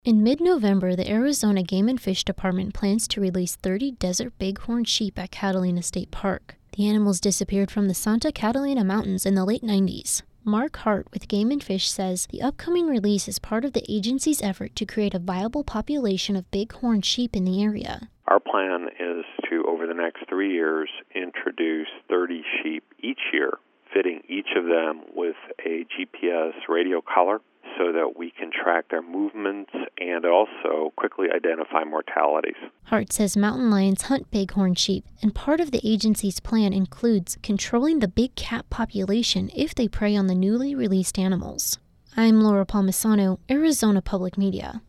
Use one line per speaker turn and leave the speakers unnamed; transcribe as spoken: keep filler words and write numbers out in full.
In mid-November, the Arizona Game and Fish Department plans to release thirty desert bighorn sheep at Catalina State Park. The animals disappeared from the Santa Catalina Mountains in the late nineties. Mark Hart with Game and Fish says the upcoming release is part of the agency's effort to create a viable population of bighorn sheep in the area.
Our plan is to, over the next three years, introduce thirty sheep each year, fitting each of them with a G P S radio collar so that we can track their movements and also quickly identify mortalities.
Hart says mountain lions hunt bighorn sheep, and part of the agency's plan includes controlling the big cat population if they prey on the newly released animals. I'm Laura Palmisano, Arizona Public Media.